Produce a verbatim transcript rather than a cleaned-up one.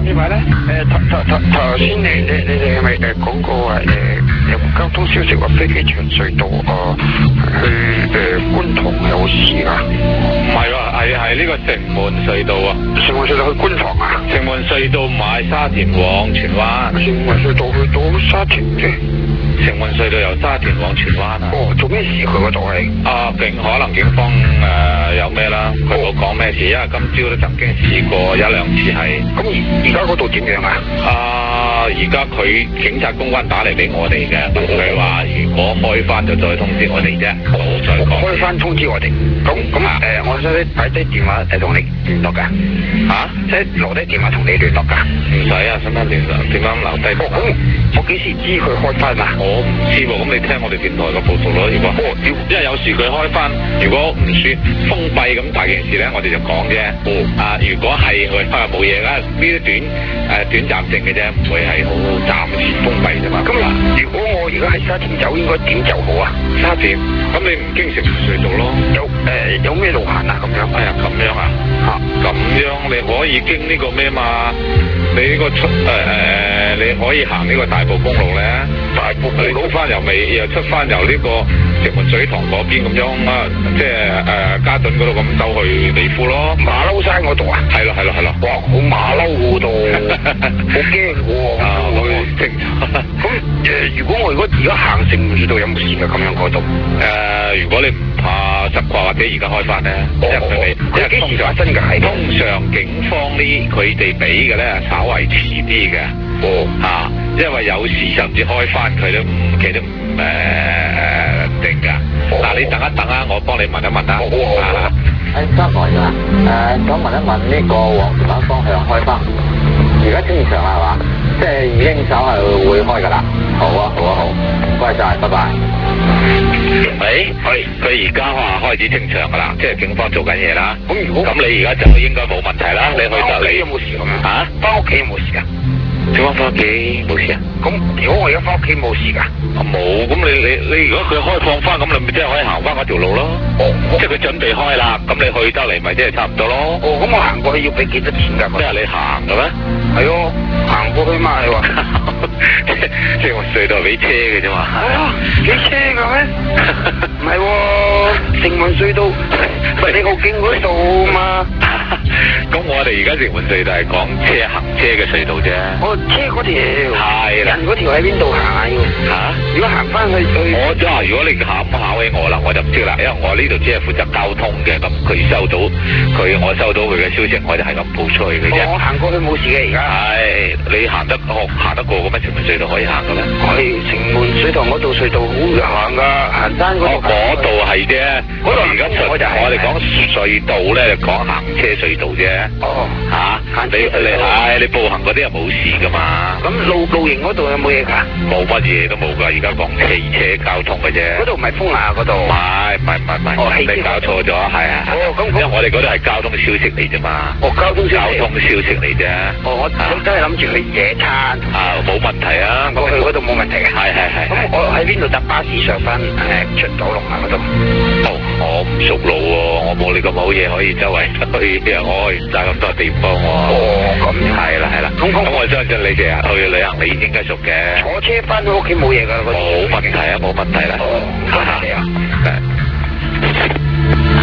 邊位咧？誒，頭頭頭頭先你你你哋係咪誒講過話誒有交通消息話飛機場隧道啊去誒觀塘有事啊？ 唔係喎，係係呢個城門隧道啊。 城門隧道去觀塘啊？ 城門隧道唔係沙田往荃灣。 城門隧道去到沙田嘅。 城門隧道由沙田往荃灣啊！ 哦，做咩事佢嗰度係？ 啊，警可能警方誒、呃、有咩啦？佢冇講咩事，因為今朝都曾經試過一兩次係。 咁而而家嗰度點樣啊？ 啊，而家佢警察公關打嚟俾我哋嘅，佢話如果開翻就再通知我哋啫，冇再講。 開翻通知我哋。咁咁誒，我想擺低電話誒同你聯絡㗎。 嚇、啊？ 即係留低電話同你聯絡㗎。唔使啊，使乜聯絡？點樣留低？ 哦，咁我幾時知佢開翻啊？ 我唔知喎，咁你聽我哋電台嘅報道咯。如果，哦、因為有時佢開翻，如果唔算封閉咁大件事咧，我哋就講啫。哦，啊，如果係佢啊冇嘢啦，呢啲短誒、呃、短暫性嘅啫，唔會係好暫時封閉啫嘛。 咁嗱，如果我而家喺沙田走，應該點走好啊？ 沙田，咁你唔經城門隧道咯？ 有誒、呃、有咩路行啊？咁樣？ 哎呀，咁樣啊？嚇、啊，咁樣你可以經呢個咩嘛？你呢個出誒誒、呃，你可以行呢個大埔公路咧。大埔公路翻由尾，又出翻由呢個城門水塘嗰邊咁樣啊，即係誒嘉頓嗰度咁兜去美孚咯。 馬騮山嗰度啊？ 係咯係咯係咯。 哇，好馬騮嗰度，好驚喎。 啊，我清楚。 咁誒，如果我如果而家行城門隧道有冇事㗎？咁樣嗰度？ 誒，如果你唔怕執掛或者而家開翻咧，即係佢哋， 佢幾時發生㗎？係通常警方呢，佢哋俾嘅咧稍為遲啲嘅。哦，嚇，因為有時甚至開翻佢都唔，佢都唔誒定㗎。嗱，你等一等啊，我幫你問一問啦。好啊。 誒，三台㗎。誒，想問一問呢個往荃灣方向開翻，而家正常啦係嘛？即係已經稍後會開㗎啦。好啊，好啊，好。唔該晒，拜拜。 喂，佢佢而家話開始清場㗎啦，即係警方做緊嘢啦。 咁如果咁你而家就應該冇問題啦。你去就你有冇事咁樣？ 嚇？ 翻屋企有冇事啊？ 點解翻屋企冇事啊？ 咁如果我而家翻屋企冇事㗎？ 冇，咁你你你如果佢開放翻，咁你咪即係可以行翻嗰條路咯。哦，即係佢準備開啦，咁你去得嚟咪即係差唔多咯。 哦，咁我行過去要俾幾多錢㗎？ 即係你行嘅咩？ 係咯，行過去嘛你話。 即係我隧道俾車嘅啫嘛。 哦，俾車嘅咩？唔係喎，城門隧道四號徑嗰度嘛。 咁我哋而家城門隧道係講車行車嘅隧道啫。 哦，車嗰條係啦， 人嗰條喺邊度行啊？要嚇？ 如果行翻去去， 我即係如果你考考起我啦，我就唔知啦，因為我呢度只係負責交通嘅，咁佢收到佢我收到佢嘅消息，我就係咁報出去嘅啫。 我行過去冇事嘅而家。 係你行得行行得過咁樣城門隧道可以行嘅咩？ 係城門水塘嗰度隧道好行㗎，行山嗰度。 嗰度係啫， 嗰度而家我就係我哋講隧道咧，講行車隧道啫。 哦， 嚇，你你係你步行嗰啲又冇事㗎嘛？ 咁露露營嗰度有冇嘢㗎？ 冇乜嘢都冇㗎，而家講汽車交通嘅啫。 嗰度唔係風牙嗰度。 唔係唔係唔係唔係， 哦， 你搞錯咗，係啊。 哦，咁因為我哋嗰度係交通消息嚟啫嘛。 哦，交通消息。 交通消息嚟啫。 哦，我我真係諗住去野餐。 啊，冇問題啊。 我去嗰度冇問題嘅。 係係係。 咁我喺邊度搭巴士上翻誒出九龍啊嗰度？ 哦，我唔熟路喎，我冇你咁好嘢可以周圍去，我去唔晒咁多地方喎。 哦，咁樣。 係啦係啦。咁咁我相信你哋去旅行，你應該熟嘅。 坐車翻到屋企冇嘢㗎，嗰度。 冇問題啊，冇問題啦。 哦，多謝你啊。